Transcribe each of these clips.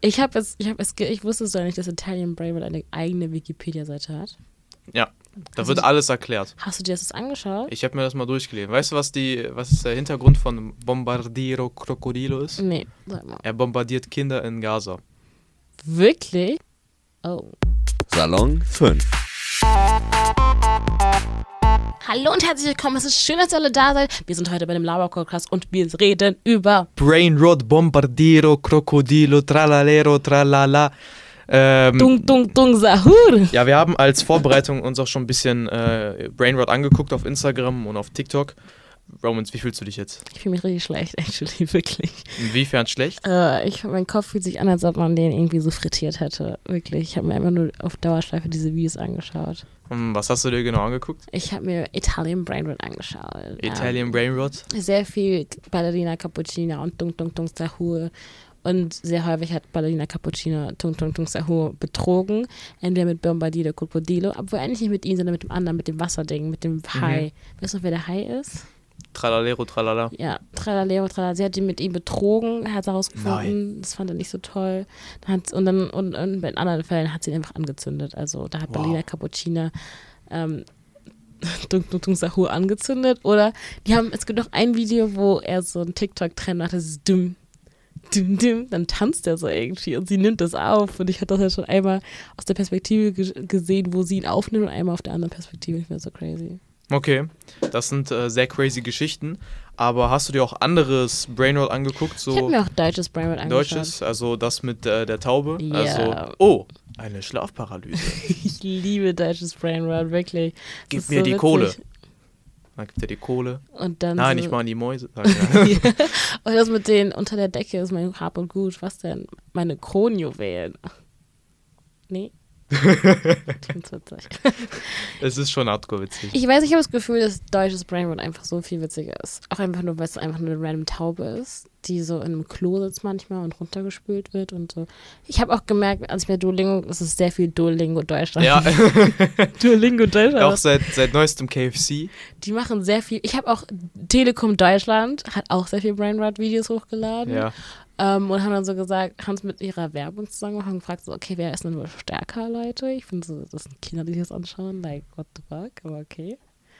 Ich wusste es doch nicht, dass Italian Brainrot eine eigene Wikipedia-Seite hat. Ja, da wird alles erklärt. Hast du dir das angeschaut? Ich habe mir das mal durchgelesen. Weißt du, was der Hintergrund von Bombardiro Crocodilo ist? Nee, sag mal. Er bombardiert Kinder in Gaza. Wirklich? Oh. Salon 5. Hallo und herzlich willkommen, es ist schön, dass ihr alle da seid. Wir sind heute bei dem Laber-Podcast und wir reden über Brainrot, Bombardiro, Crocodilo, Tralalero, Tralala. Dung, Sahur. Ja, wir haben als Vorbereitung uns auch schon ein bisschen Brainrot angeguckt auf Instagram und auf TikTok. Romans, wie fühlst du dich jetzt? Ich fühle mich richtig schlecht, actually, wirklich. Inwiefern schlecht? Mein Kopf fühlt sich an, als ob man den irgendwie so frittiert hätte. Wirklich, ich habe mir einfach nur auf Dauerschleife diese Videos angeschaut. Was hast du dir genau angeguckt? Ich habe mir Italian Brainrot angeschaut. Italian Brainrot? Sehr viel Ballerina Cappuccino und Dung Sahur. Und sehr häufig hat Ballerina Cappuccino Dung Sahur betrogen. Entweder mit Bombardiro Crocodilo, obwohl eigentlich nicht mit ihm, sondern mit dem anderen, mit dem Wasserding, mit dem Hai. Weißt du noch, wer der Hai ist? Tralalero, Tralala. Ja, Tralalero, Tralala. Sie hat ihn mit ihm betrogen, er hat es herausgefunden. Nein. Das fand er nicht so toll. Und in anderen Fällen hat sie ihn einfach angezündet. Also da hat Ballerina Cappuccino Dung Sahur angezündet. Oder es gibt noch ein Video, wo er so einen TikTok-Trend macht, das ist dumm. Dann tanzt er so irgendwie und sie nimmt das auf. Und ich hatte das ja schon einmal aus der Perspektive gesehen, wo sie ihn aufnimmt und einmal auf der anderen Perspektive. Ich finde das so crazy. Okay, das sind sehr crazy Geschichten. Aber hast du dir auch anderes Brainrot angeguckt? So ich habe mir auch deutsches Brainrot angeschaut. Deutsches, also das mit der Taube? Ja. Also, eine Schlafparalyse. Ich liebe deutsches Brainrot, wirklich. Gib mir die Kohle. Dann gibt er die Kohle. Und dann nein, so ich meine die Mäuse. Und das mit denen unter der Decke ist mein Hab und Gut. Was denn? Meine Kronjuwelen. Nee. Es ist schon hardcore witzig. Ich weiß, ich habe das Gefühl, dass deutsches Brainrot einfach so viel witziger ist. Auch einfach nur, weil es einfach nur eine random Taube ist, die so in einem Klo sitzt manchmal und runtergespült wird und so. Ich habe auch gemerkt, als ich mir Duolingo, es ist sehr viel Duolingo Deutschland. Ja. Duolingo Deutschland. Auch seit neuestem KFC. Die machen sehr viel. Ich habe auch Telekom Deutschland, hat auch sehr viel Brainrot-Videos hochgeladen. Ja. Und haben dann so gesagt, haben es mit ihrer Werbung zusammen und gefragt, so, okay, wer ist denn wohl stärker, Leute? Ich finde so, das sind Kinder, die das anschauen, like, what the fuck, aber okay.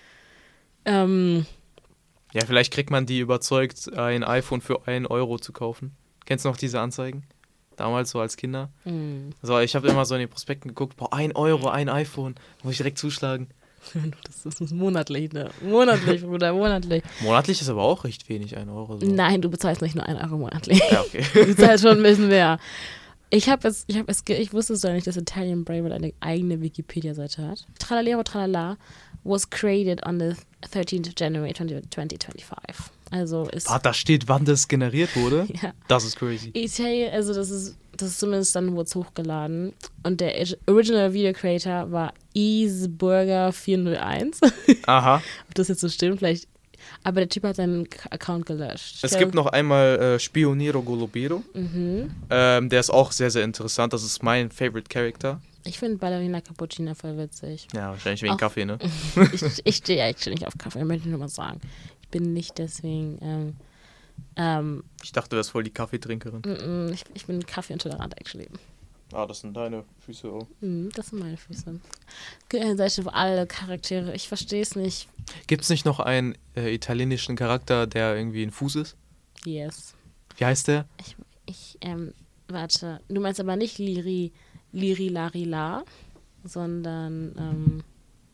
Ja, vielleicht kriegt man die überzeugt, ein iPhone für 1 Euro zu kaufen. Kennst du noch diese Anzeigen? Damals so als Kinder. So, ich habe immer so in den Prospekten geguckt, 1 Euro, ein iPhone, muss ich direkt zuschlagen. Das ist monatlich, ne? Monatlich, Bruder, monatlich. Monatlich ist aber auch recht wenig, 1 Euro. So. Nein, du bezahlst nicht nur 1 Euro monatlich. Ja, okay. Du bezahlst schon ein bisschen mehr. Ich wusste es doch nicht, dass Italian Brainrot eine eigene Wikipedia-Seite hat. Tralalero Tralala was created on the 13th January 2025. Also ist... da steht, wann das generiert wurde? Ja. Das ist crazy. Italien, also das ist zumindest dann wurde es hochgeladen. Und der Original Video Creator war Easeburger401. Aha. Ob das jetzt so stimmt, vielleicht. Aber der Typ hat seinen Account gelöscht. Es gibt noch einmal Spioniro Golobiro. Der ist auch sehr, sehr interessant. Das ist mein Favorite Character. Ich finde Ballerina Cappuccino voll witzig. Ja, wahrscheinlich wegen Kaffee, ne? Ich stehe actually nicht auf Kaffee, möchte ich nur mal sagen. Ich bin nicht deswegen... ich dachte, du wärst voll die Kaffeetrinkerin. Ich bin kaffeeintolerant, actually. Das sind deine Füße auch. Das sind meine Füße. Eine Seite, wo alle Charaktere, ich verstehe es nicht. Gibt es nicht noch einen italienischen Charakter, der irgendwie ein Fuß ist? Yes. Wie heißt der? Warte. Du meinst aber nicht Liri Lari La, sondern,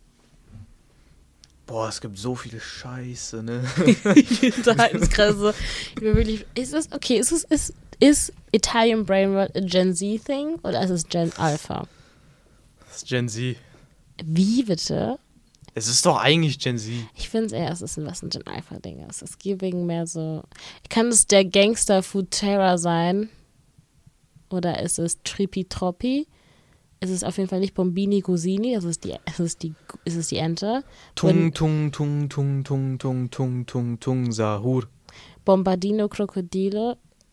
es gibt so viel Scheiße, ne? das ist krass so. Ich bin wirklich, ist Italian Brainrot a Gen Z Thing oder ist es Gen Alpha? Das ist Gen Z. Wie bitte? Es ist doch eigentlich Gen Z. Ich finde es eher, es ist ein Gen Alpha Ding. Es ist wegen mehr so, kann es der Gangster Futera sein? Oder ist es Trippi Troppi? Es ist auf jeden Fall nicht Bombini Cosini, es ist die Ente. Tung, Sahur. Bombardino Crocodilo,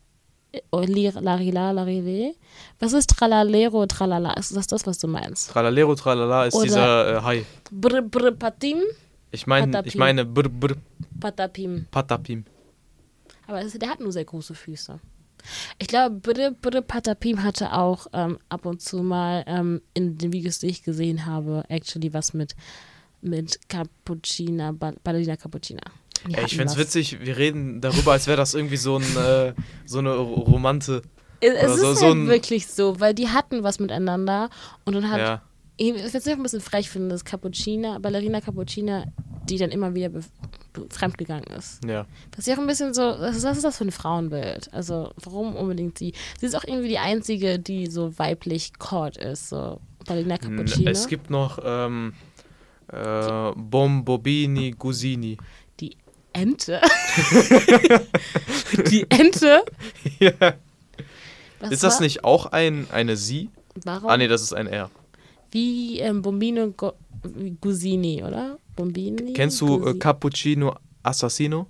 Larile. Was ist Tralalero Tralala? Ist das, was du meinst? Tralalero Tralala ist oder dieser Hai. Patim? Ich meine Patapim. Patapim. Aber der hat nur sehr große Füße. Ich glaube, Budde Patapim hatte auch ab und zu mal in den Videos, die ich gesehen habe, actually was mit Cappuccina, Ballerina Cappuccina. Ey, ich find's witzig, wir reden darüber, als wäre das irgendwie so eine Romante. Es so, ist so halt ein- wirklich so, weil die hatten was miteinander und dann hat, Ja. ich jetzt ein bisschen frech finde, dass Ballerina Cappuccina, die dann immer wieder fremdgegangen ist. Ja. Das ist ja auch ein bisschen so, was ist das für ein Frauenbild? Also, warum unbedingt sie? Sie ist auch irgendwie die einzige, die so weiblich caught ist, so Ballerina Cappuccino. Es gibt noch Bombobini Gusini. Die Ente. Die Ente? Ja. Was Ist das war- nicht auch eine Sie? Warum? Ah, nee, das ist ein R. Wie Bombino Gusini, oder? Bombini? Kennst du Gusini. Cappuccino Assassino?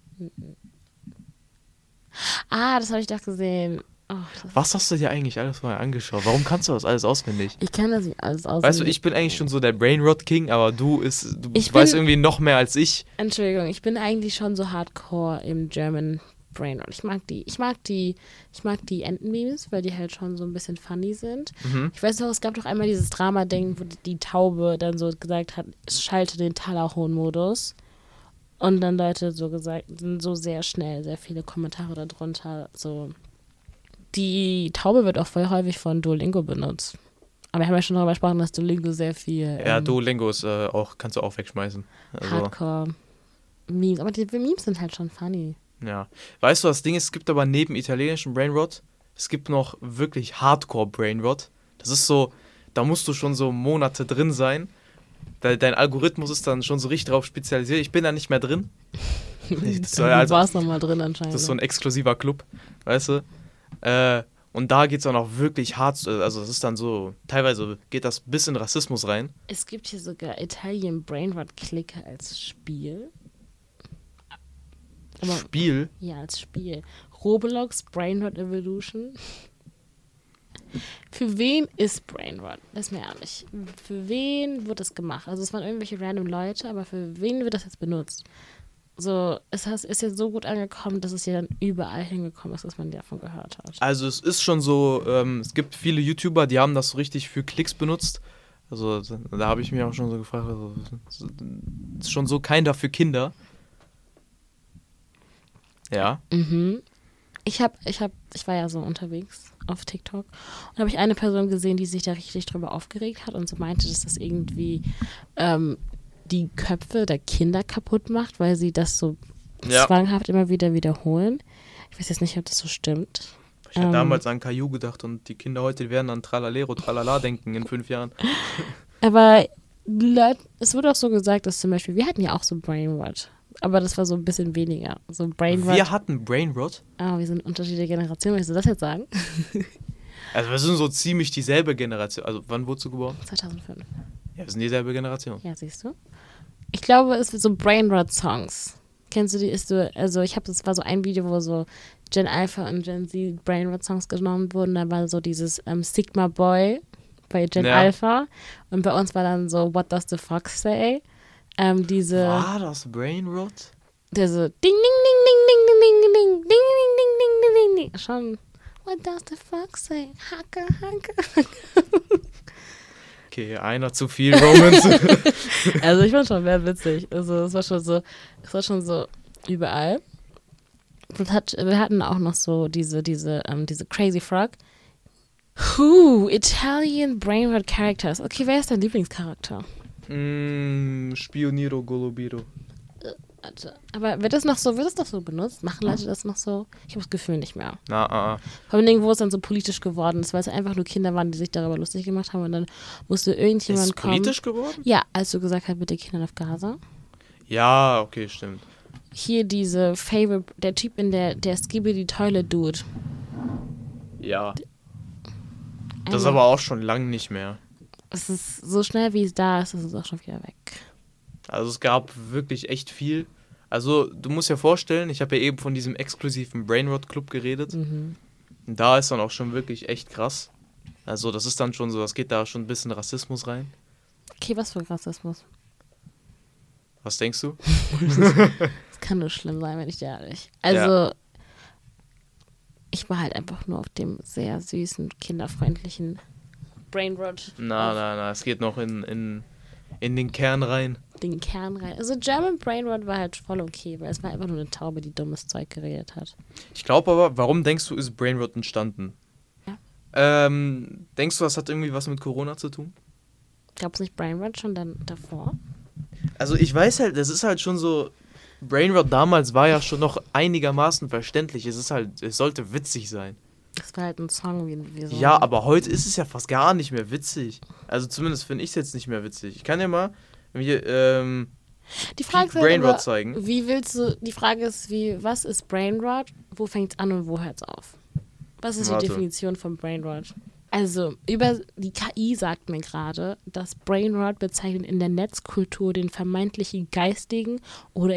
Das habe ich doch gesehen. Oh, Was hast du dir eigentlich alles mal angeschaut? Warum kannst du das alles auswendig? ich kann das nicht alles auswendig. Weißt du, ich bin eigentlich schon so der Brainrot King, aber du Ich weißt bin- irgendwie noch mehr als ich. Entschuldigung, ich bin eigentlich schon so hardcore im German Brain und ich mag die Entenmemes, weil die halt schon so ein bisschen funny sind. Ich weiß noch, es gab doch einmal dieses Drama-Ding, wo die Taube dann so gesagt hat, schalte den Talahorn-Modus. Und dann Leute so gesagt, sind so sehr schnell, sehr viele Kommentare darunter. So, die Taube wird auch voll häufig von Duolingo benutzt. Aber wir haben ja schon darüber gesprochen, dass Duolingo sehr viel Ja, Duolingo ist kannst du auch wegschmeißen. Also, Hardcore-Memes. Aber die Memes sind halt schon funny. ja. Weißt du, das Ding ist, es gibt aber neben italienischen Brainrot, es gibt noch wirklich Hardcore Brainrot. Das ist so, da musst du schon so Monate drin sein. Dein Algorithmus ist dann schon so richtig drauf spezialisiert. Ich bin da nicht mehr drin. Das Du warst noch mal drin anscheinend. Das ist so ein exklusiver Club, weißt du? Und da geht es auch noch wirklich hart, also das ist dann so, teilweise geht das bis in Rassismus rein. Es gibt hier sogar Italian Brainrot Clicker als Spiel. Aber, Spiel, ja, als Spiel. Roblox Brainrot Evolution. Für wen ist Brainrot? Das ist mir ehrlich. Für wen wird das gemacht? Also es waren irgendwelche random Leute, aber für wen wird das jetzt benutzt? So, ist jetzt so gut angekommen, dass es ja dann überall hingekommen ist, dass man davon gehört hat. also es ist schon so, es gibt viele YouTuber, die haben das so richtig für Klicks benutzt. Also da habe ich mich auch schon so gefragt, also, ist schon so keiner für Kinder. Ja. Ich war ja so unterwegs auf TikTok und habe ich eine Person gesehen, die sich da richtig drüber aufgeregt hat und so meinte, dass das irgendwie die Köpfe der Kinder kaputt macht, weil sie das so Ja. zwanghaft immer wieder wiederholen. Ich weiß jetzt nicht, ob das so stimmt. Ich habe damals an Caillou gedacht und die Kinder heute werden an Tralalero, Tralala denken in 5 Jahren. Aber es wurde auch so gesagt, dass zum Beispiel, wir hatten ja auch so Brainrot, aber das war so ein bisschen weniger. So Brainrot. Wir hatten Brainrot. Wir sind unterschiedliche Generationen, willst du das jetzt sagen? Also wir sind so ziemlich dieselbe Generation. Also wann wurdest du geboren? 2005. Ja, wir sind dieselbe Generation. Ja, siehst du? Ich glaube, es wird so Brainrot-Songs. Kennst du die? Das war so ein Video, wo so Gen Alpha und Gen Z Brainrot-Songs genommen wurden. Da war so dieses Sigma Boy bei Gen Ja. Alpha. Und bei uns war dann so What Does the Fox Say? War das Brainrot? Der so Ding, Ding, Ding, Ding, Ding, Ding, Ding, Ding, Ding, Ding, Ding, Ding, Ding, Ding. Schon. What does the fox say? Hacke, Hacke. Okay, einer zu viel Romans. Also ich fand schon sehr witzig. Also es war schon so überall. Wir hatten auch noch so diese Crazy Frog. Italian Brainrot Characters. Okay, wer ist dein Lieblingscharakter? Spioniro Golubiro. Warte. Aber wird das noch so benutzt? Machen Leute das noch so? Ich habe das Gefühl nicht mehr. Na. Vor allem, wo es dann so politisch geworden ist, weil es einfach nur Kinder waren, die sich darüber lustig gemacht haben und dann musste irgendjemand Ist es kommen. politisch geworden? Ja, als du gesagt hast, mit den Kindern auf Gaza. Ja, okay, stimmt. Hier diese Favorite, der Typ in der Skibidi Toilet Dude. Ja. Das ist aber auch schon lang nicht mehr. Es ist so schnell, wie es da ist es auch schon wieder weg. Also es gab wirklich echt viel. Also du musst dir vorstellen, ich habe ja eben von diesem exklusiven Brainrot Club geredet. Und da ist dann auch schon wirklich echt krass. Also das ist dann schon so, das geht da schon ein bisschen Rassismus rein. Okay, was für Rassismus. Was denkst du? Das kann nur schlimm sein, wenn ich dir ehrlich. Also, Ich war halt einfach nur auf dem sehr süßen, kinderfreundlichen Brainrot. Na, es geht noch in den Kern rein. Den Kern rein. Also German Brainrot war halt voll okay, weil es war einfach nur eine Taube, die dummes Zeug geredet hat. Ich glaube aber, warum denkst du, ist Brainrot entstanden? Ja. Denkst du, das hat irgendwie was mit Corona zu tun? Gab es nicht Brainrot schon dann davor? Also ich weiß halt, das ist halt schon so, Brainrot damals war ja schon noch einigermaßen verständlich. Es sollte witzig sein. Das war halt ein Song wie so. Ja, aber heute ist es ja fast gar nicht mehr witzig. Also zumindest finde ich es jetzt nicht mehr witzig. Ich kann ja mal die Frage ist halt Brainrot aber, zeigen. Wie willst du, die Frage ist, was ist Brainrot? Wo fängt es an und wo hört es auf? Was ist die Definition von Brainrot? Also, über die KI sagt mir gerade, dass Brainrot bezeichnet in der Netzkultur den vermeintlichen geistigen oder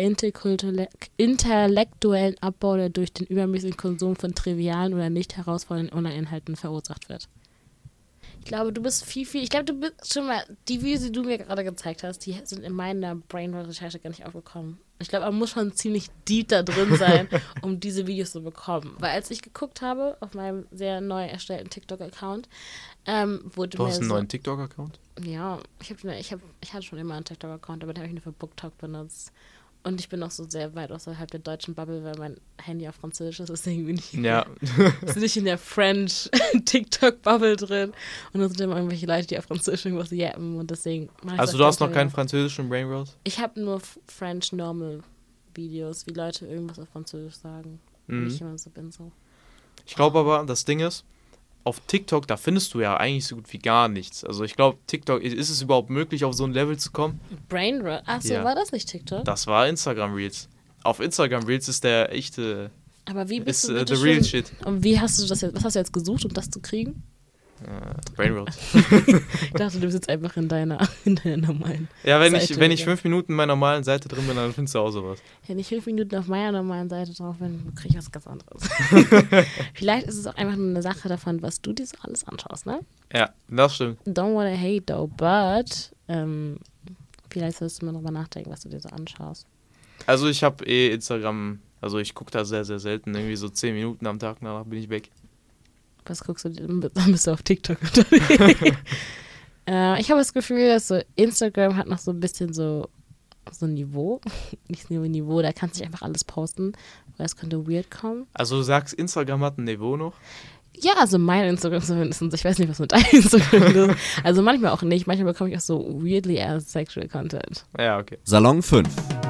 intellektuellen Abbau, der durch den übermäßigen Konsum von trivialen oder nicht herausfordernden Online-Inhalten verursacht wird. Ich glaube, du bist ich glaube, du bist schon mal, die Videos, die du mir gerade gezeigt hast, die sind in meiner Brainrot-Recherche gar nicht aufgekommen. Ich glaube, man muss schon ziemlich deep da drin sein, um diese Videos zu bekommen. Weil als ich geguckt habe, auf meinem sehr neu erstellten TikTok-Account, wurde mir Du hast einen neuen TikTok-Account? Ja, ich hatte schon immer einen TikTok-Account, aber den habe ich nur für BookTok benutzt. Und ich bin noch so sehr weit außerhalb der deutschen Bubble, weil mein Handy auf Französisch ist, deswegen bin ich nicht in der French TikTok-Bubble drin. Und da sind immer irgendwelche Leute, die auf Französisch irgendwas jappen und deswegen mache ich Also du hast noch keinen französischen Brainrot? Ich habe nur French Normal Videos, wie Leute irgendwas auf Französisch sagen. Und ich immer so bin so. Ich glaube aber, das Ding ist, auf TikTok, da findest du ja eigentlich so gut wie gar nichts. Also ich glaube, TikTok, ist es überhaupt möglich, auf so ein Level zu kommen? Brainrot? Achso, war das nicht TikTok? Das war Instagram Reels. Auf Instagram Reels ist der echte... Aber wie bist du the real shit. Und wie hast du das jetzt, was hast du jetzt gesucht, um das zu kriegen? Brainrot. Ich dachte, du bist jetzt einfach in deiner normalen Ja, wenn Seite ich 5 Minuten in meiner normalen Seite drin bin, dann findest du auch sowas. Wenn ich 5 Minuten auf meiner normalen Seite drauf bin, kriege ich was ganz anderes. Vielleicht ist es auch einfach nur eine Sache davon, was du dir so alles anschaust, ne? Ja, das stimmt. Don't wanna hate though, but vielleicht solltest du mal drüber nachdenken, was du dir so anschaust. Also ich habe Instagram, also ich gucke da sehr, sehr selten, irgendwie so 10 Minuten am Tag, danach bin ich weg. Was guckst du dir? Dann bist du auf TikTok unterwegs. Ich habe das Gefühl, dass so Instagram hat noch so ein bisschen so Niveau. Nicht nur Niveau, da kannst du nicht einfach alles posten, weil es könnte weird kommen. Also du sagst, Instagram hat ein Niveau noch? Ja, also mein Instagram zumindest. Ich weiß nicht, was mit deinem Instagram ist. Also manchmal auch nicht. Manchmal bekomme ich auch so weirdly ass sexual content. Ja, okay. Salon 5.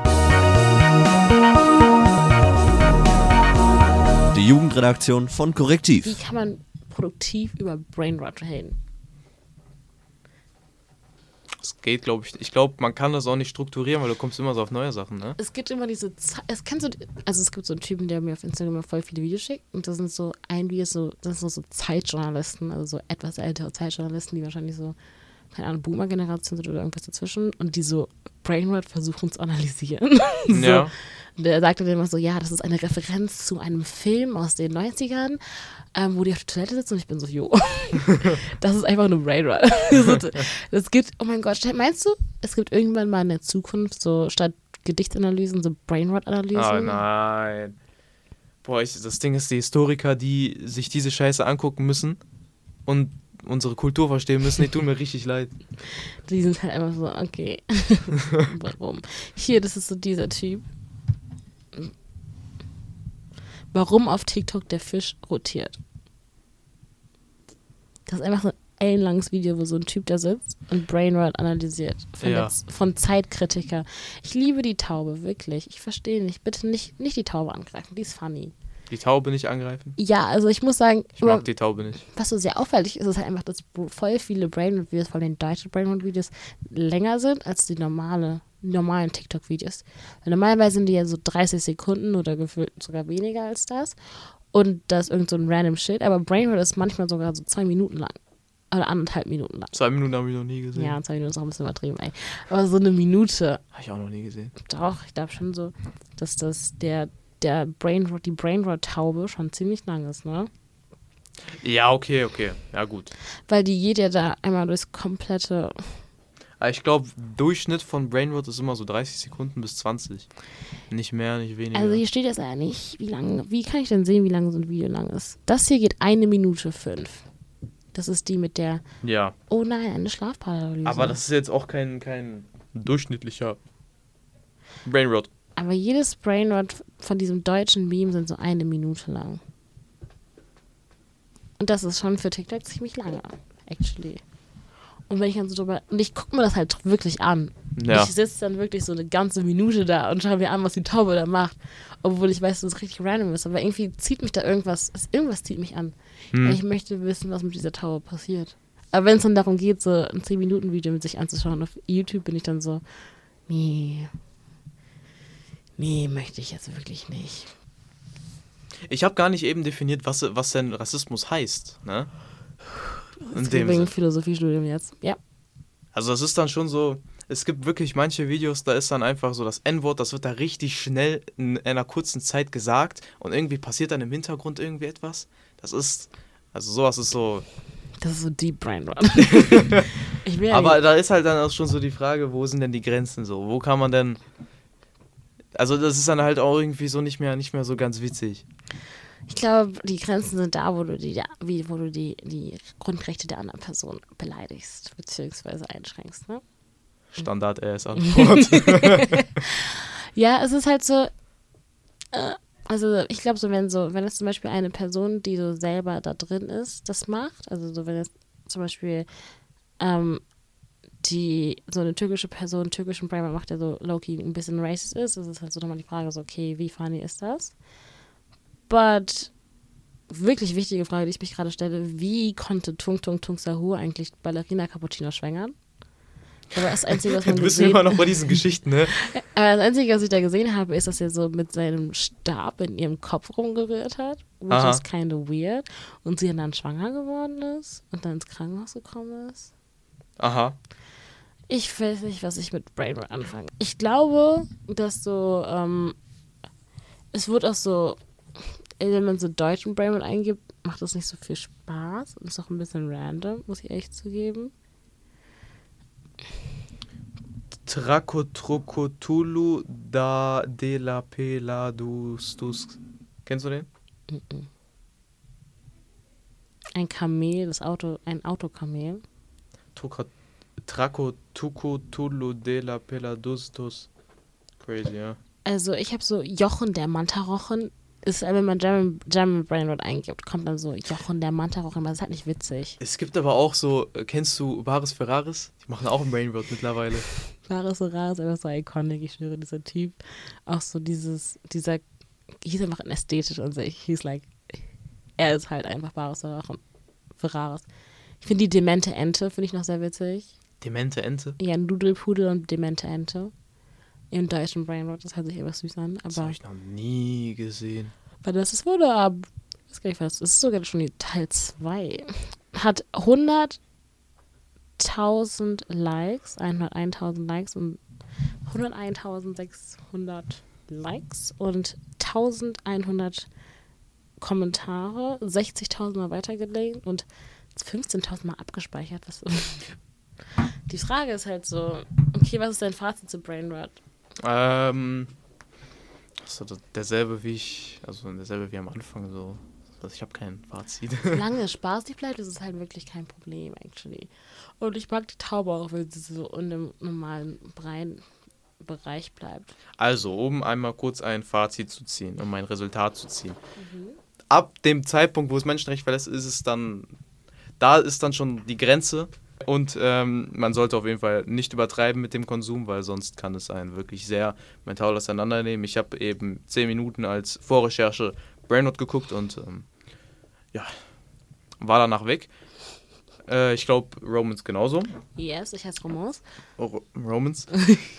Die Jugendredaktion von Korrektiv. Wie kann man produktiv über Brainrot reden? Das geht, glaube ich. Ich glaube, man kann das auch nicht strukturieren, weil du kommst immer so auf neue Sachen, ne? Es gibt immer diese es gibt so einen Typen, der mir auf Instagram voll viele Videos schickt und das sind so das sind so Zeitjournalisten, also so etwas ältere Zeitjournalisten, die wahrscheinlich so, keine Ahnung, Boomer-Generation sind oder irgendwas dazwischen und die so Brainrot versuchen zu analysieren. So. Ja. Der sagte dann immer so, ja, das ist eine Referenz zu einem Film aus den 90ern, wo die auf der Toilette sitzen und ich bin so, jo, das ist einfach nur Brainrot. Das gibt, oh mein Gott, meinst du, es gibt irgendwann mal in der Zukunft so statt Gedichtsanalysen so Brainrot-Analysen? Oh nein. Boah, das Ding ist, die Historiker, die sich diese Scheiße angucken müssen und unsere Kultur verstehen müssen, die tun mir richtig leid. Die sind halt einfach so, okay, warum? Hier, das ist so dieser Typ. Warum auf TikTok der Fisch rotiert. Das ist einfach so ein ellenlanges Video, wo so ein Typ da sitzt und Brainrot analysiert. Von Zeitkritiker. Ich liebe die Taube, wirklich. Ich verstehe nicht. Bitte nicht die Taube angreifen, die ist funny. Die Taube nicht angreifen? Ja, also ich muss sagen... Ich mag die Taube nicht. Was so sehr auffällig ist, ist halt einfach, dass voll viele Brainrot-Videos, vor allem den deutschen Brainrot-Videos, länger sind als die normalen TikTok-Videos. Weil normalerweise sind die ja so 30 Sekunden oder gefühlt sogar weniger als das. Und das ist irgend so ein random Shit. Aber Brainrot ist manchmal sogar so 2 Minuten lang. Oder 1,5 Minuten lang. 2 Minuten habe ich noch nie gesehen. Ja, 2 Minuten ist auch ein bisschen übertrieben, ey. Aber so eine Minute. Habe ich auch noch nie gesehen. Doch, ich glaube schon so, dass die Brainrot-Taube schon ziemlich lang ist, ne? Ja, okay. Ja, gut. Weil die geht ja da einmal durchs komplette... Aber ich glaube, Durchschnitt von Brainrot ist immer so 30 Sekunden bis 20. Nicht mehr, nicht weniger. Also hier steht jetzt ja nicht, wie kann ich denn sehen, wie lang so ein Video lang ist? Das hier geht 1 Minute 5. Das ist die mit der, ja. oh nein, eine Schlafparalyse. Aber das ist jetzt auch kein durchschnittlicher Brainrot. Aber jedes Brainrot von diesem deutschen Meme sind so 1 Minute lang. Und das ist schon für TikTok ziemlich lange, actually. Und wenn ich dann so drüber, und ich gucke mir das halt wirklich an. Ja. Ich sitze dann wirklich so eine ganze Minute da und schaue mir an, was die Taube da macht. Obwohl ich weiß, dass es richtig random ist. Aber irgendwie zieht mich da irgendwas zieht mich an. Ich möchte wissen, was mit dieser Taube passiert. Aber wenn es dann darum geht, so ein 10-Minuten-Video mit sich anzuschauen auf YouTube, bin ich dann so, nee, möchte ich jetzt wirklich nicht. Ich habe gar nicht eben definiert, was denn Rassismus heißt, ne? Das ist wegen Philosophiestudium jetzt, ja. Also das ist dann schon so, es gibt wirklich manche Videos, da ist dann einfach so das N-Wort, das wird da richtig schnell in einer kurzen Zeit gesagt und irgendwie passiert dann im Hintergrund irgendwie etwas. Sowas ist so... Das ist so Deep Brainrot. Aber da ist halt dann auch schon so die Frage, wo sind denn die Grenzen so? Wo kann man denn... Also das ist dann halt auch irgendwie so nicht mehr so ganz witzig. Ich glaube, die Grenzen sind da, wo du die Grundrechte der anderen Person beleidigst, beziehungsweise einschränkst, ne? Standard-Antwort. Ja, es ist halt so, also ich glaube so, wenn es zum Beispiel eine Person, die so selber da drin ist, das macht, also so wenn es zum Beispiel so eine türkische Person türkischen Brainrot macht, der so low-key ein bisschen racist ist, das ist halt so nochmal die Frage so, okay, wie funny ist das? But wirklich wichtige Frage, die ich mich gerade stelle, wie konnte Tung Tung Tung Sahur eigentlich Ballerina Cappuccino schwängern? Aber das Einzige, was man Du bist immer noch bei diesen Geschichten, ne? Aber das Einzige, was ich da gesehen habe, ist, dass er so mit seinem Stab in ihrem Kopf rumgerührt hat, which is kind of weird. Und sie dann schwanger geworden ist und dann ins Krankenhaus gekommen ist. Aha. Ich weiß nicht, was ich mit Brainrot anfange. Ich glaube, dass so, es wird auch so, wenn man so deutschen Brainrot eingibt, macht das nicht so viel Spaß und ist auch ein bisschen random, muss ich ehrlich zugeben. Tracotrocotulu da de la Peladustus. Kennst du den? Ein Kamel, ein Autokamel. Tracotrocotulu de la Peladustus. Crazy, ja. Also ich habe so Jochen der Mantarochen. Ist, wenn man German Brainrot eingibt, kommt dann so Jochen der Mantarochen, aber das ist halt nicht witzig. Es gibt aber auch so, kennst du Baris Ferraris? Die machen auch ein Brainrot mittlerweile. Baris Ferraris ist einfach so iconic, ich schwöre, dieser Typ. Auch so hieß einfach ästhetisch und so, er ist halt einfach Baris Ferraris. Ich finde die demente Ente, finde ich noch sehr witzig. Demente Ente? Ja, Nudelpudel und demente Ente. Im deutschen Brainrot, das hört sich etwas süß an. Aber das habe ich noch nie gesehen. Weil das ist weiß gar nicht was, das ist sogar schon die Teil 2. Hat 100.000 Likes, 101.000 Likes und 101.600 Likes und 1.100 Kommentare, 60.000 Mal weitergelinkt und 15.000 Mal abgespeichert. Die Frage ist halt so, okay, was ist dein Fazit zu Brainrot? Derselbe wie am Anfang so. Also ich habe kein Fazit. Solange es spaßig bleibt, ist es halt wirklich kein Problem, actually. Und ich mag die Taube auch, weil sie so in dem normalen Bereich bleibt. Also, um einmal kurz ein Fazit zu ziehen, um ein Resultat zu ziehen. Ab dem Zeitpunkt, wo es Menschenrecht verletzt, ist dann schon die Grenze. Und man sollte auf jeden Fall nicht übertreiben mit dem Konsum, weil sonst kann es einen wirklich sehr mental auseinandernehmen. Ich habe eben 10 Minuten als Vorrecherche Brainrot geguckt und war danach weg. Ich glaube, Romans genauso. Yes, ich heiße Romans. Oh, Romans?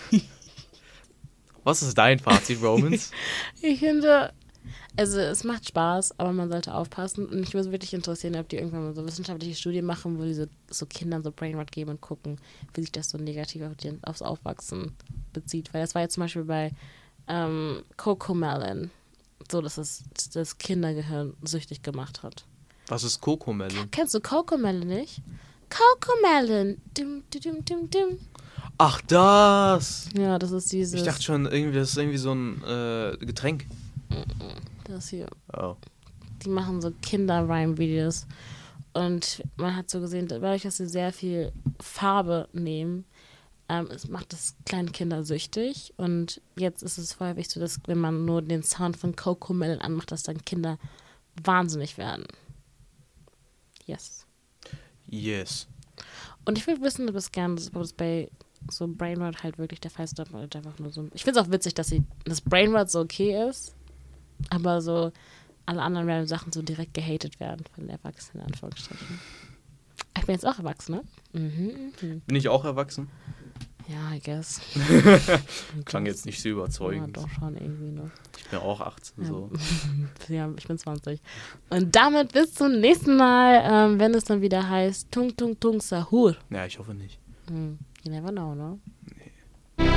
Was ist dein Fazit, Romans? Ich finde, also es macht Spaß, aber man sollte aufpassen. Und mich würde wirklich interessieren, ob die irgendwann mal so wissenschaftliche Studien machen, wo die so Kindern so Brainrot geben und gucken, wie sich das so negativ aufs Aufwachsen bezieht. Weil das war jetzt zum Beispiel bei Cocomelon so, dass es das Kindergehirn süchtig gemacht hat. Was ist Cocomelon? Kennst du Cocomelon nicht? Cocomelon. Dim, dim, dim, dim. Ach, das! Ja, das ist dieses... Ich dachte schon, das ist irgendwie so ein Getränk. Das hier. Oh. Die machen so Kinder-Rhyme-Videos. Und man hat so gesehen, dadurch, dass sie sehr viel Farbe nehmen, es macht das kleine Kinder süchtig. Und jetzt ist es voll wichtig, dass wenn man nur den Sound von Cocomelon anmacht, dass dann Kinder wahnsinnig werden. Yes. Und ich will wissen, ob es bei so Brainrot halt wirklich der Fall ist, oder einfach nur so. Ich finde es auch witzig, dass das Brainrot so okay ist, aber so alle anderen random Sachen so direkt gehatet werden von den Erwachsenen, in Anführungsstrichen. Ich bin jetzt auch erwachsen, ne? Bin ich auch erwachsen? Ja, I guess. Klang jetzt nicht so überzeugend. Ja, doch schon irgendwie noch. Ich bin auch 18, ja. so. Ja, ich bin 20. Und damit bis zum nächsten Mal, wenn es dann wieder heißt Tung Tung Tung Sahur. Ja, ich hoffe nicht. You never know, ne? Nee.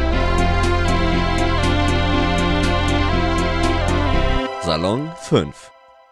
Salon 5.